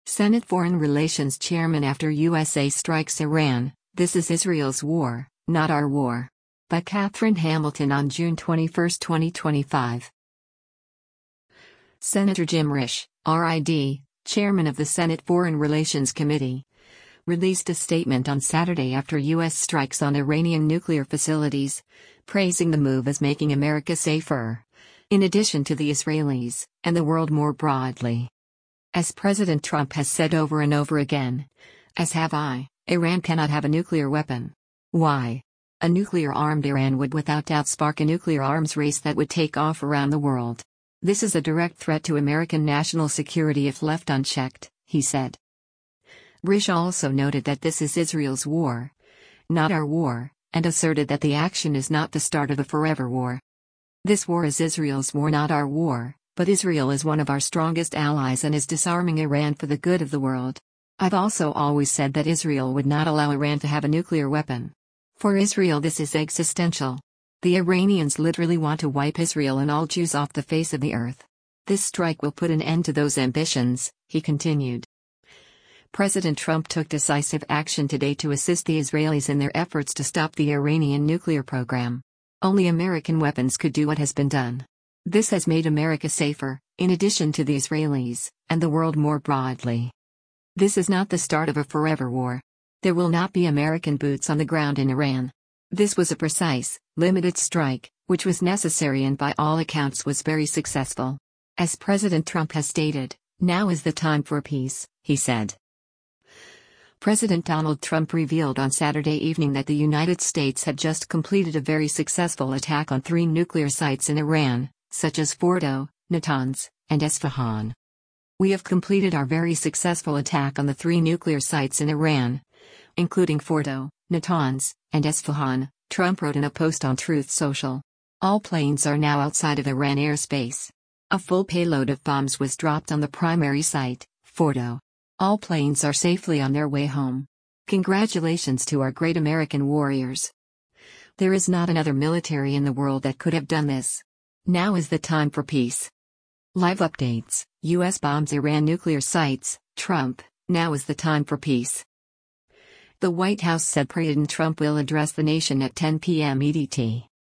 Senate Foreign Relations Chairman after USA strikes Iran, "This is Israel's war, not our war." By Catherine Hamilton on June 21, 2025. Senator Jim Risch, RID, Chairman of the Senate Foreign Relations Committee, released a statement on Saturday after U.S. strikes on Iranian nuclear facilities, praising the move as making America safer, in addition to the Israelis, and the world more broadly. As President Trump has said over and over again, as have I, Iran cannot have a nuclear weapon. Why? A nuclear-armed Iran would without doubt spark a nuclear arms race that would take off around the world. This is a direct threat to American national security if left unchecked, he said. Risch also noted that this is Israel's war, not our war, and asserted that the action is not the start of a forever war. This war is Israel's war, not our war, but Israel is one of our strongest allies and is disarming Iran for the good of the world. I've also always said that Israel would not allow Iran to have a nuclear weapon. For Israel, this is existential. The Iranians literally want to wipe Israel and all Jews off the face of the earth. This strike will put an end to those ambitions, he continued. President Trump took decisive action today to assist the Israelis in their efforts to stop the Iranian nuclear program. Only American weapons could do what has been done. This has made America safer, in addition to the Israelis, and the world more broadly. This is not the start of a forever war. There will not be American boots on the ground in Iran. This was a precise, limited strike, which was necessary and by all accounts was very successful. As President Trump has stated, now is the time for peace, he said. President Donald Trump revealed on Saturday evening that the United States had just completed a very successful attack on 3 nuclear sites in Iran, such as Fordo, Natanz, and Esfahan. We have completed our very successful attack on the 3 nuclear sites in Iran, including Fordo, Natanz, and Esfahan, Trump wrote in a post on Truth Social. All planes are now outside of Iran airspace. A full payload of bombs was dropped on the primary site, Fordo. All planes are safely on their way home. Congratulations to our great American warriors. There is not another military in the world that could have done this. Now is the time for peace. Live updates: U.S. bombs Iran nuclear sites, Trump, now is the time for peace. The White House said President Trump will address the nation at 10 p.m. EDT.